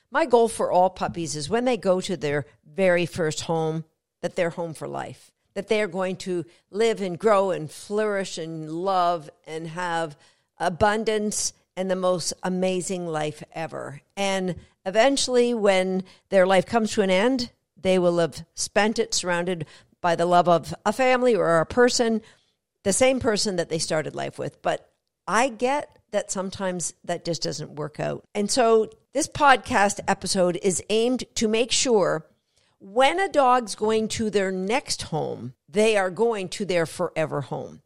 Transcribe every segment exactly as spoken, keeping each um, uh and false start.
My goal for all puppies is when they go to their very first home, that they're home for life, that they're going to live and grow and flourish and love and have abundance and the most amazing life ever. And eventually, when their life comes to an end, they will have spent it surrounded by the love of a family or a person, the same person that they started life with. But I get that sometimes that just doesn't work out. And so this podcast episode is aimed to make sure when a dog's going to their next home, they are going to their forever home.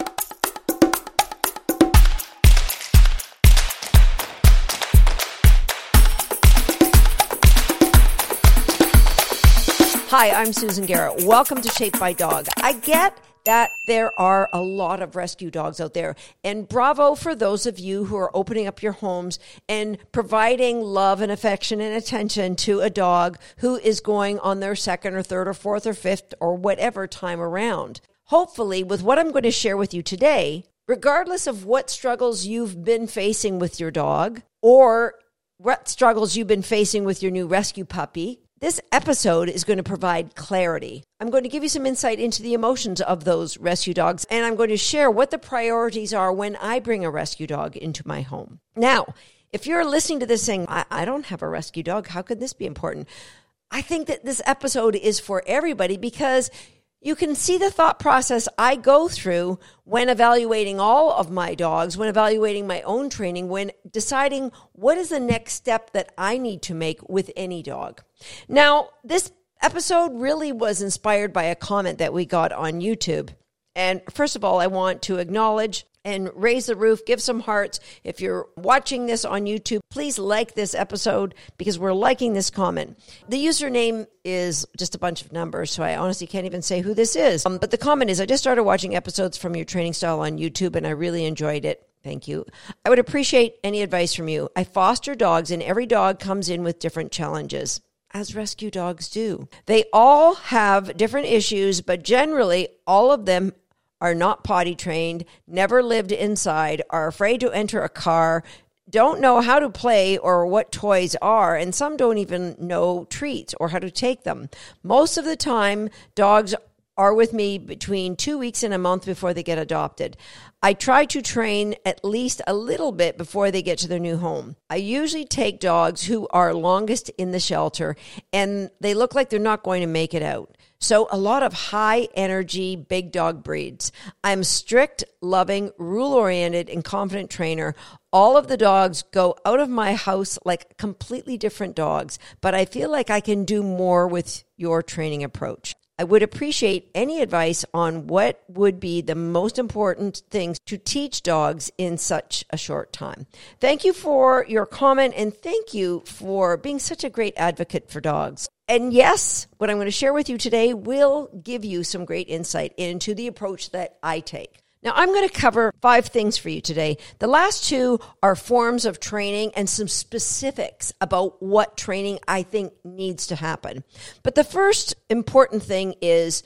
Hi, I'm Susan Garrett. Welcome to Shaped by Dog. I get that there are a lot of rescue dogs out there, and bravo for those of you who are opening up your homes and providing love and affection and attention to a dog who is going on their second or third or fourth or fifth or whatever time around. Hopefully, with what I'm going to share with you today, regardless of what struggles you've been facing with your dog or what struggles you've been facing with your new rescue puppy, this episode is going to provide clarity. I'm going to give you some insight into the emotions of those rescue dogs, and I'm going to share what the priorities are when I bring a rescue dog into my home. Now, if you're listening to this saying, I, I don't have a rescue dog, how could this be important? I think that this episode is for everybody because you can see the thought process I go through when evaluating all of my dogs, when evaluating my own training, when deciding what is the next step that I need to make with any dog. Now, this episode really was inspired by a comment that we got on YouTube. And first of all, I want to acknowledge and raise the roof, give some hearts. If you're watching this on YouTube, please like this episode because we're liking this comment. The username is just a bunch of numbers, so I honestly can't even say who this is. Um, but the comment is, I just started watching episodes from your training style on YouTube, and I really enjoyed it. Thank you. I would appreciate any advice from you. I foster dogs, and every dog comes in with different challenges, as rescue dogs do. They all have different issues, but generally, all of them are not potty trained, never lived inside, are afraid to enter a car, don't know how to play or what toys are, and some don't even know treats or how to take them. Most of the time, dogs are with me between two weeks and a month before they get adopted. I try to train at least a little bit before they get to their new home. I usually take dogs who are longest in the shelter, and they look like they're not going to make it out. So a lot of high energy, big dog breeds. I'm strict, loving, rule-oriented, and confident trainer. All of the dogs go out of my house like completely different dogs, but I feel like I can do more with your training approach. I would appreciate any advice on what would be the most important things to teach dogs in such a short time. Thank you for your comment, and thank you for being such a great advocate for dogs. And yes, what I'm going to share with you today will give you some great insight into the approach that I take. Now, I'm going to cover five things for you today. The last two are forms of training and some specifics about what training I think needs to happen. But the first important thing is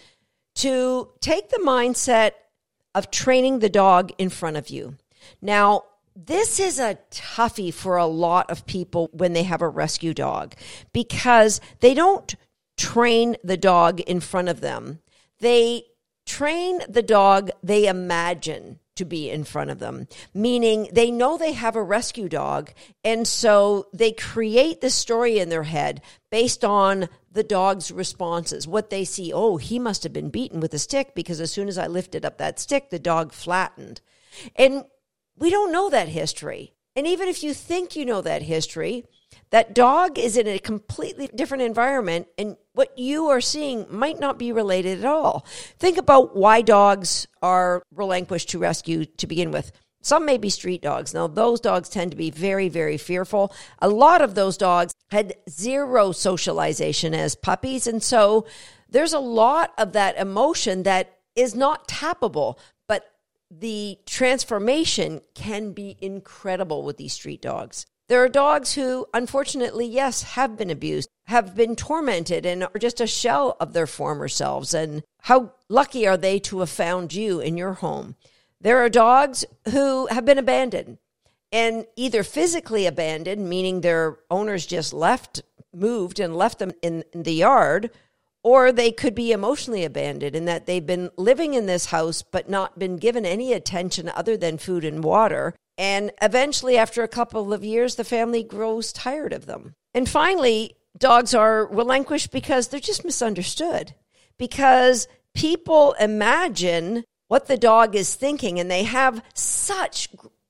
to take the mindset of training the dog in front of you. Now, this is a toughie for a lot of people when they have a rescue dog because they don't train the dog in front of them. They train the dog they imagine to be in front of them, meaning they know they have a rescue dog, and so they create the story in their head based on the dog's responses, what they see. Oh, he must have been beaten with a stick because as soon as I lifted up that stick, the dog flattened. And we don't know that history. And even if you think you know that history, that dog is in a completely different environment, and what you are seeing might not be related at all. Think about why dogs are relinquished to rescue to begin with. Some may be street dogs. Now, those dogs tend to be very, very fearful. A lot of those dogs had zero socialization as puppies, and so there's a lot of that emotion that is not tappable, but the transformation can be incredible with these street dogs. There are dogs who, unfortunately, yes, have been abused, have been tormented, and are just a shell of their former selves. And how lucky are they to have found you in your home? There are dogs who have been abandoned, and either physically abandoned, meaning their owners just left, moved and left them in, in the yard, or they could be emotionally abandoned in that they've been living in this house but not been given any attention other than food and water. And eventually, after a couple of years, the family grows tired of them. And finally, dogs are relinquished because they're just misunderstood. Because people imagine what the dog is thinking, and they have such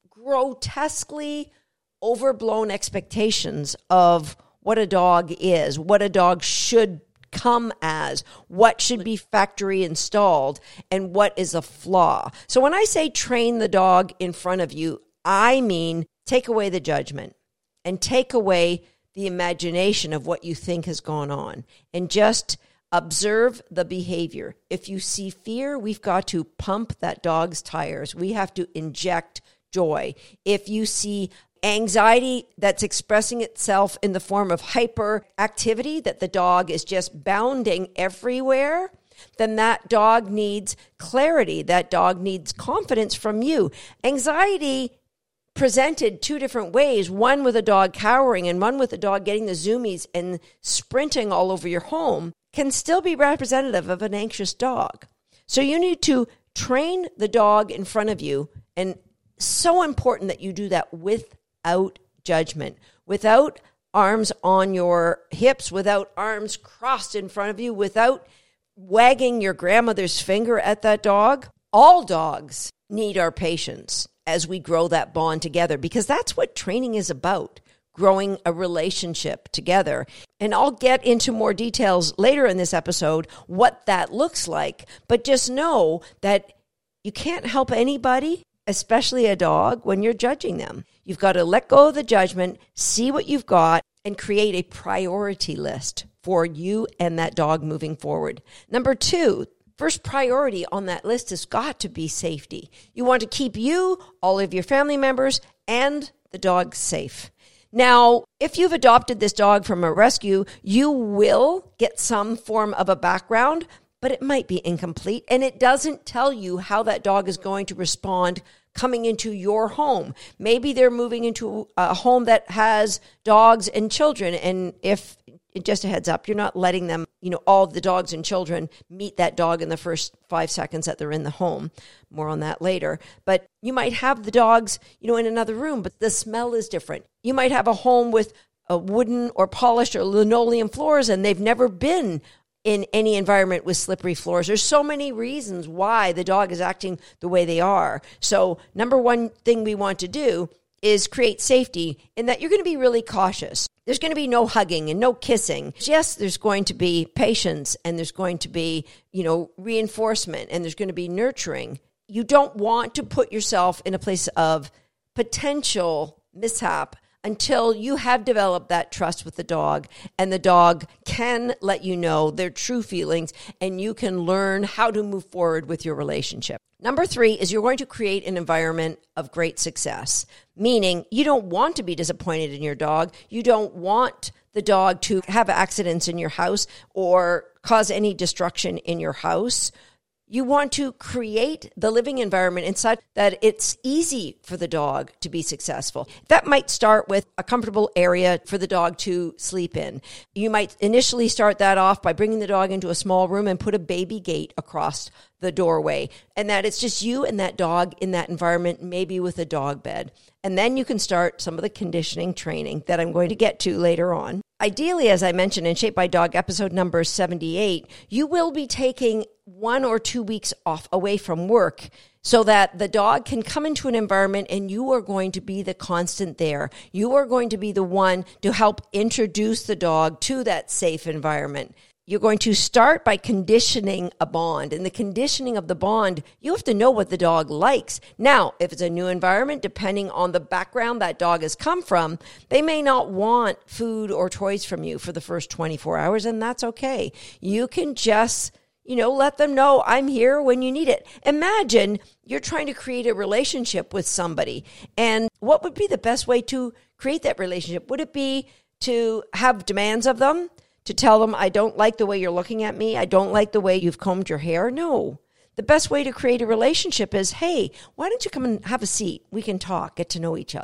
grotesquely overblown expectations of what a dog is, what a dog should come as, what should be factory installed, and what is a flaw. So when I say train the dog in front of you, I mean take away the judgment and take away the imagination of what you think has gone on, and just observe the behavior. If you see fear, we've got to pump that dog's tires. We have to inject joy. If you see anxiety that's expressing itself in the form of hyperactivity, that the dog is just bounding everywhere, then that dog needs clarity. That dog needs confidence from you. Anxiety presented two different ways, one with a dog cowering and one with a dog getting the zoomies and sprinting all over your home, can still be representative of an anxious dog. So you need to train the dog in front of you, and so important that you do that with without judgment, without arms on your hips, without arms crossed in front of you, without wagging your grandmother's finger at that dog. All dogs need our patience as we grow that bond together, because that's what training is about, growing a relationship together. And I'll get into more details later in this episode what that looks like, but just know that you can't help anybody, especially a dog, when you're judging them. You've got to let go of the judgment, see what you've got, and create a priority list for you and that dog moving forward. Number two, first priority on that list has got to be safety. You want to keep you, all of your family members, and the dog safe. Now, if you've adopted this dog from a rescue, you will get some form of a background, but it might be incomplete, and it doesn't tell you how that dog is going to respond coming into your home. Maybe they're moving into a home that has dogs and children, and if, just a heads up, you're not letting them, you know, all the dogs and children meet that dog in the first five seconds that they're in the home. More on that later. But you might have the dogs, you know, in another room, but the smell is different. You might have a home with a wooden or polished or linoleum floors, and they've never been in any environment with slippery floors. There's so many reasons why the dog is acting the way they are. So number one thing we want to do is create safety in that you're going to be really cautious. There's going to be no hugging and no kissing. Yes, there's going to be patience, and there's going to be, you know, reinforcement, and there's going to be nurturing. You don't want to put yourself in a place of potential mishap until you have developed that trust with the dog, and the dog can let you know their true feelings, and you can learn how to move forward with your relationship. Number three is you're going to create an environment of great success, meaning you don't want to be disappointed in your dog. You don't want the dog to have accidents in your house or cause any destruction in your house. You want to create the living environment in such that it's easy for the dog to be successful. That might start with a comfortable area for the dog to sleep in. You might initially start that off by bringing the dog into a small room and put a baby gate across the doorway, and that it's just you and that dog in that environment, maybe with a dog bed. And then you can start some of the conditioning training that I'm going to get to later on. Ideally, as I mentioned in Shaped by Dog episode number seventy-eight, you will be taking one or two weeks off away from work so that the dog can come into an environment and you are going to be the constant there. You are going to be the one to help introduce the dog to that safe environment. You're going to start by conditioning a bond. And the conditioning of the bond, you have to know what the dog likes. Now, if it's a new environment, depending on the background that dog has come from, they may not want food or toys from you for the first twenty-four hours, and that's okay. You can just, you know, let them know I'm here when you need it. Imagine you're trying to create a relationship with somebody. And what would be the best way to create that relationship? Would it be to have demands of them? To tell them, I don't like the way you're looking at me. I don't like the way you've combed your hair. No. The best way to create a relationship is, hey, why don't you come and have a seat? We can talk, get to know each other.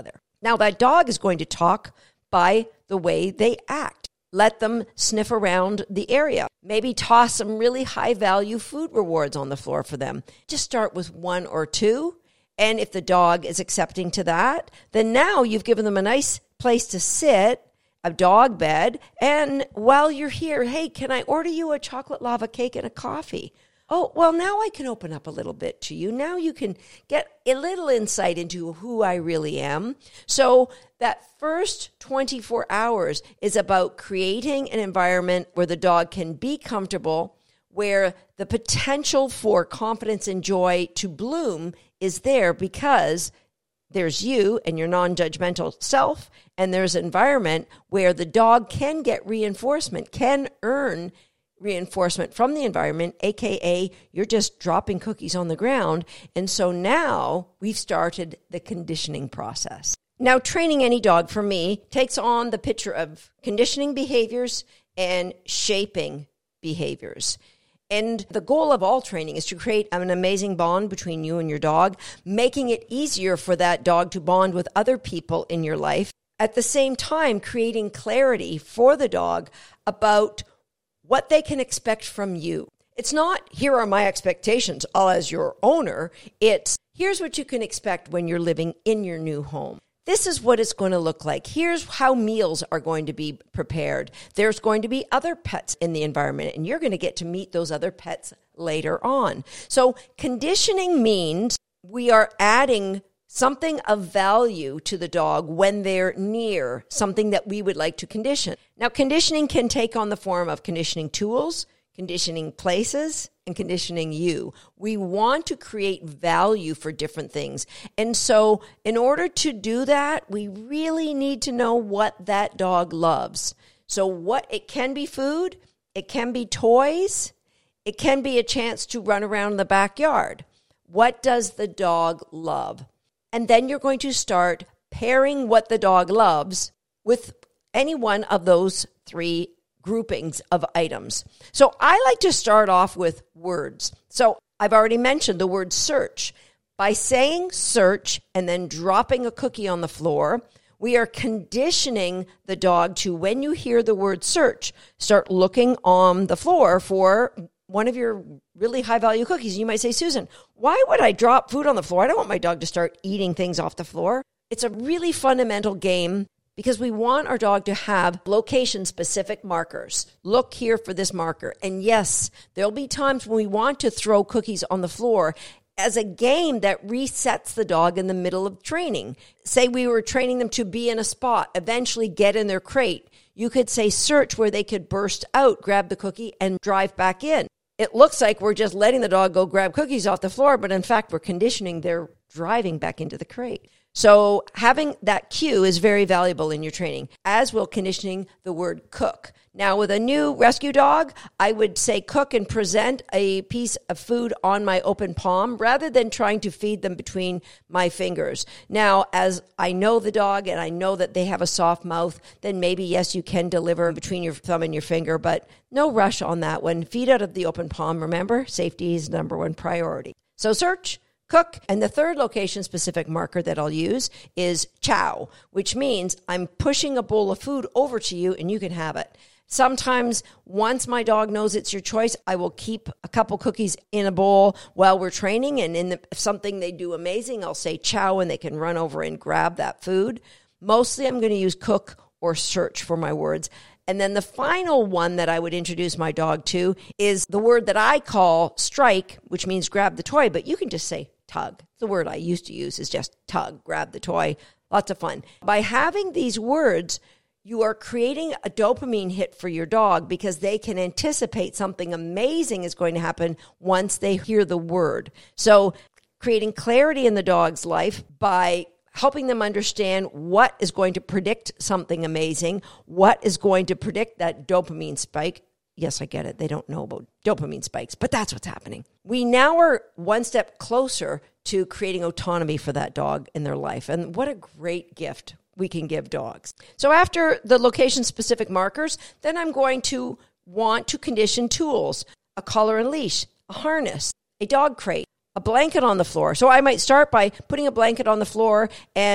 Now, that dog is going to talk by the way they act. Let them sniff around the area. Maybe toss some really high-value food rewards on the floor for them. Just start with one or two. And if the dog is accepting to that, then now you've given them a nice place to sit, a dog bed, and while you're here, hey, can I order you a chocolate lava cake and a coffee? Oh, well, now I can open up a little bit to you. Now you can get a little insight into who I really am. So that first twenty-four hours is about creating an environment where the dog can be comfortable, where the potential for confidence and joy to bloom is there because there's you and your non-judgmental self, and there's an environment where the dog can get reinforcement, can earn reinforcement from the environment, aka you're just dropping cookies on the ground. And so now we've started the conditioning process. Now, training any dog for me takes on the picture of conditioning behaviors and shaping behaviors. And the goal of all training is to create an amazing bond between you and your dog, making it easier for that dog to bond with other people in your life. At the same time, creating clarity for the dog about what they can expect from you. It's not, here are my expectations all as your owner. It's, here's what you can expect when you're living in your new home. This is what it's going to look like. Here's how meals are going to be prepared. There's going to be other pets in the environment, and you're going to get to meet those other pets later on. So conditioning means we are adding something of value to the dog when they're near something that we would like to condition. Now, conditioning can take on the form of conditioning tools, conditioning places, and conditioning you. We want to create value for different things. And so in order to do that, we really need to know what that dog loves. So what it can be food, it can be toys, it can be a chance to run around the backyard. What does the dog love? And then you're going to start pairing what the dog loves with any one of those three groupings of items. So I like to start off with words. So I've already mentioned the word search. By saying search and then dropping a cookie on the floor, we are conditioning the dog to, when you hear the word search, start looking on the floor for one of your really high-value cookies. You might say, Susan, why would I drop food on the floor? I don't want my dog to start eating things off the floor. It's a really fundamental game because we want our dog to have location-specific markers. Look here for this marker. And yes, there'll be times when we want to throw cookies on the floor as a game that resets the dog in the middle of training. Say we were training them to be in a spot, eventually get in their crate. You could say search where they could burst out, grab the cookie, and drive back in. It looks like we're just letting the dog go grab cookies off the floor, but in fact, we're conditioning their driving back into the crate. So having that cue is very valuable in your training, as will conditioning the word cook. Now, with a new rescue dog, I would say cook and present a piece of food on my open palm rather than trying to feed them between my fingers. Now, as I know the dog and I know that they have a soft mouth, then maybe, yes, you can deliver between your thumb and your finger, but no rush on that one. Feed out of the open palm. Remember, safety is number one priority. So search, cook, and the third location-specific marker that I'll use is chow, which means I'm pushing a bowl of food over to you and you can have it. Sometimes, once my dog knows it's your choice, I will keep a couple cookies in a bowl while we're training, and in the, if something they do amazing, I'll say chow, and they can run over and grab that food. Mostly, I'm going to use cook or search for my words. And then the final one that I would introduce my dog to is the word that I call strike, which means grab the toy, but you can just say tug. The word I used to use is just tug, grab the toy. Lots of fun. By having these words, you are creating a dopamine hit for your dog because they can anticipate something amazing is going to happen once they hear the word. So creating clarity in the dog's life by helping them understand what is going to predict something amazing, what is going to predict that dopamine spike. Yes, I get it. They don't know about dopamine spikes, but that's what's happening. We now are one step closer to creating autonomy for that dog in their life. And what a great gift we can give dogs. So after the location-specific markers, then I'm going to want to condition tools, a collar and leash, a harness, a dog crate, a blanket on the floor. So I might start by putting a blanket on the floor and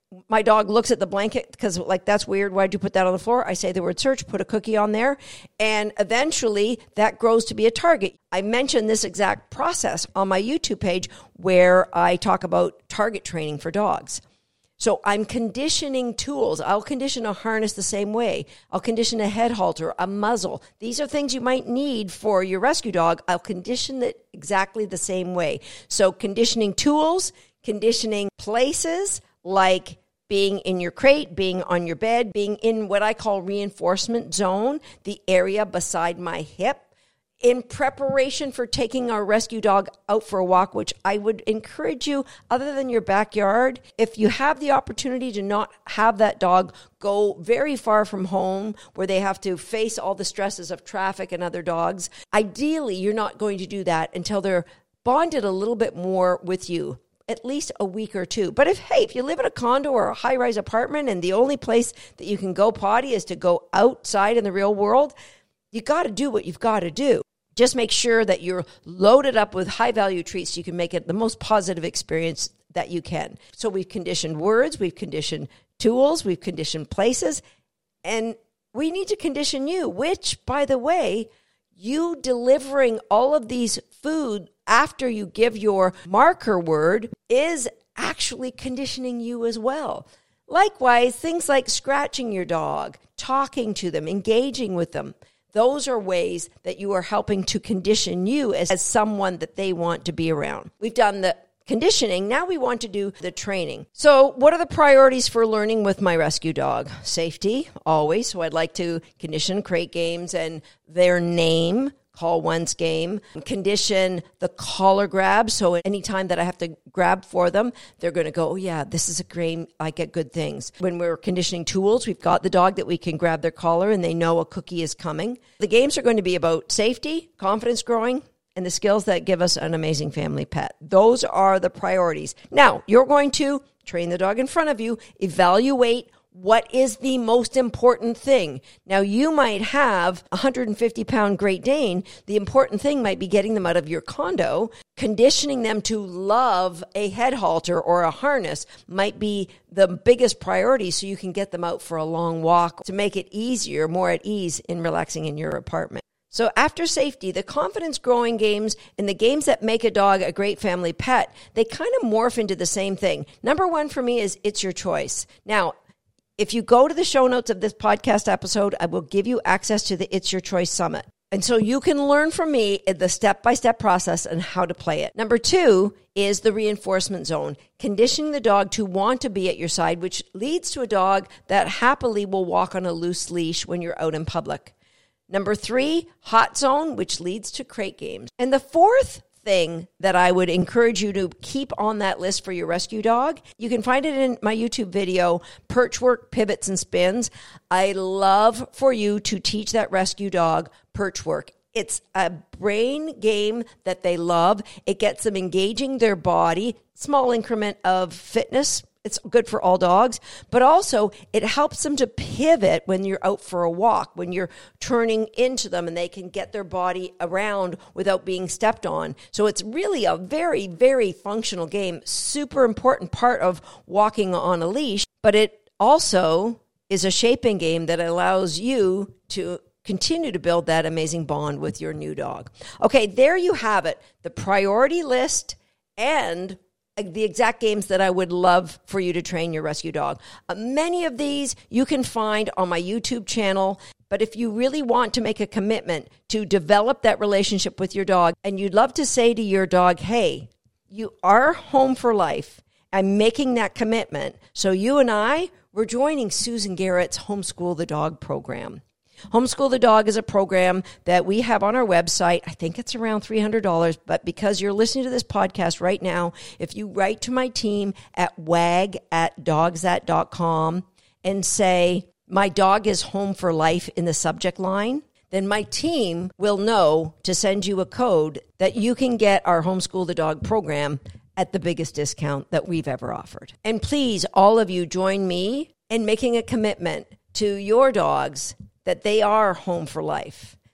my dog looks at the blanket because, like, that's weird. Why'd you put that on the floor? I say the word search, put a cookie on there, and eventually that grows to be a target. I mentioned this exact process on my YouTube page where I talk about target training for dogs. So I'm conditioning tools. I'll condition a harness the same way. I'll condition a head halter, a muzzle. These are things you might need for your rescue dog. I'll condition it exactly the same way. So conditioning tools, conditioning places like being in your crate, being on your bed, being in what I call reinforcement zone, the area beside my hip, in preparation for taking our rescue dog out for a walk, which I would encourage you, other than your backyard, if you have the opportunity to not have that dog go very far from home where they have to face all the stresses of traffic and other dogs, ideally you're not going to do that until they're bonded a little bit more with you, at least a week or two. But if, hey, if you live in a condo or a high-rise apartment and the only place that you can go potty is to go outside in the real world, you got to do what you've got to do. Just make sure that you're loaded up with high-value treats so you can make it the most positive experience that you can. So we've conditioned words, we've conditioned tools, we've conditioned places, and we need to condition you, which, by the way, you delivering all of these food after you give your marker word is actually conditioning you as well. Likewise, things like scratching your dog, talking to them, engaging with them. Those are ways that you are helping to condition you as, as someone that they want to be around. We've done the conditioning. Now we want to do the training. So what are the priorities for learning with my rescue dog? Safety, always. So I'd like to condition crate games and their name, call once game, condition the collar grab. So anytime that I have to grab for them, they're going to go, oh yeah, this is a game. I get good things. When we're conditioning tools, we've got the dog that we can grab their collar and they know a cookie is coming. The games are going to be about safety, confidence growing, and the skills that give us an amazing family pet. Those are the priorities. Now, you're going to train the dog in front of you, evaluate what is the most important thing. Now, you might have a one hundred fifty pound Great Dane. The important thing might be getting them out of your condo. Conditioning them to love a head halter or a harness might be the biggest priority so you can get them out for a long walk to make it easier, more at ease in relaxing in your apartment. So after safety, the confidence growing games and the games that make a dog a great family pet, they kind of morph into the same thing. Number one for me is it's your choice. Now, if you go to the show notes of this podcast episode, I will give you access to the It's Your Choice Summit. And so you can learn from me the step-by-step process and how to play it. Number two is the reinforcement zone, conditioning the dog to want to be at your side, which leads to a dog that happily will walk on a loose leash when you're out in public. Number three, hot zone, which leads to crate games. And the fourth thing that I would encourage you to keep on that list for your rescue dog, you can find it in my YouTube video, Perch Work, Pivots, and Spins. I love for you to teach that rescue dog perch work. It's a brain game that they love. It gets them engaging their body, small increment of fitness. It's good for all dogs, but also it helps them to pivot when you're out for a walk, when you're turning into them and they can get their body around without being stepped on. So it's really a very, very functional game, super important part of walking on a leash, but it also is a shaping game that allows you to continue to build that amazing bond with your new dog. Okay, there you have it, the priority list and the exact games that I would love for you to train your rescue dog. Uh, many of these you can find on my YouTube channel, but if you really want to make a commitment to develop that relationship with your dog, and you'd love to say to your dog, hey, you are home for life, I'm making that commitment. So you and I, we're joining Susan Garrett's Homeschool the Dog program. Homeschool the Dog is a program that we have on our website. I think it's around three hundred dollars, but because you're listening to this podcast right now, if you write to my team at wag at dogsthat dot com and say, my dog is home for life in the subject line, then my team will know to send you a code that you can get our Homeschool the Dog program at the biggest discount that we've ever offered. And please, all of you, join me in making a commitment to your dogs that they are home for life,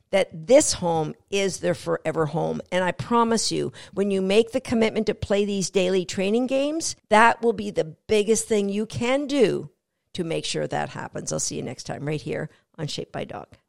that this home is their forever home. And I promise you, when you make the commitment to play these daily training games, that will be the biggest thing you can do to make sure that happens. I'll see you next time right here on Shaped by Dog.